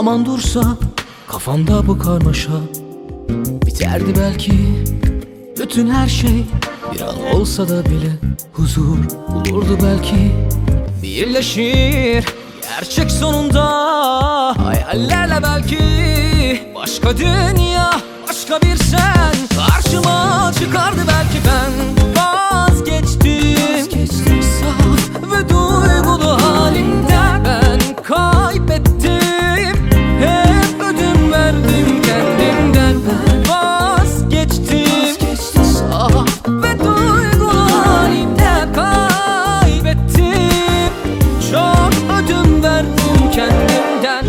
Zaman dursa kafamda bu karmaşa, biterdi belki bütün her şey. Bir an olsa da bile huzur bulurdu belki. Birleşir gerçek sonunda hayallerle belki. Başka dünya, başka bir sen karşıma çıkardı belki. Ben vazgeçtim saf ve duygulu halimden. Ben kaybettim, hep ödün verdim kendimden. Ben vazgeçtim saf ve duygulu halimden. Kaybettim, çok ödün verdim kendimden.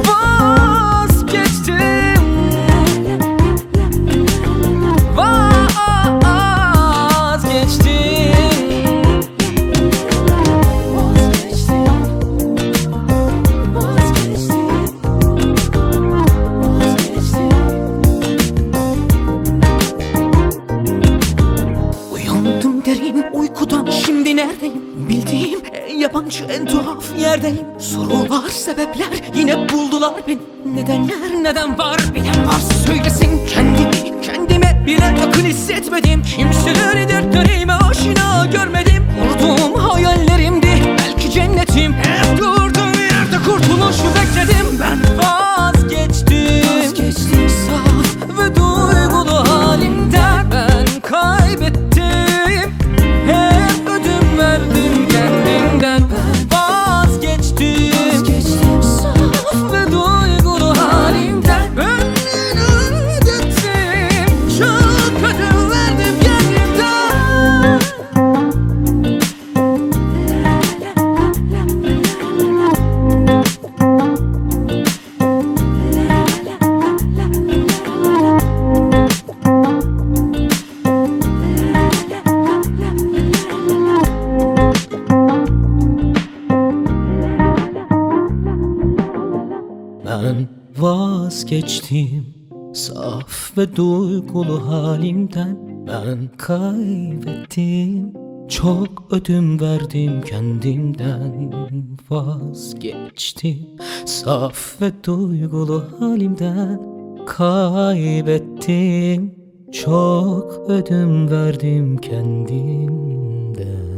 Derin uykudan şimdi neredeyim? Bildiğim en yabancı, en tuhaf yerdeyim. Sorular, sebepler yine buldular beni. Nedenler, neden var? Bilen varsa söylesin. Kendime bile yakın hissetmedim. Kimseleri dertlerime aşina görmedim. Kurduğum hayallerimdi belki cennetim. Hep durduğum yerde kurtuluş bekledim. Ben vazgeçtim saf ve duygulu halimden. Ben kaybettim, verdim kendimden. Ben vazgeçtim saf ve duygulu halimden. Ben ödettim, çok ödün verdim kendimden. Ben vazgeçtim saf ve duygulu halimden. Ben kaybettim, çok ödün verdim kendimden. Vazgeçtim saf ve duygulu halimden. Kaybettim, çok ödün verdim kendimden.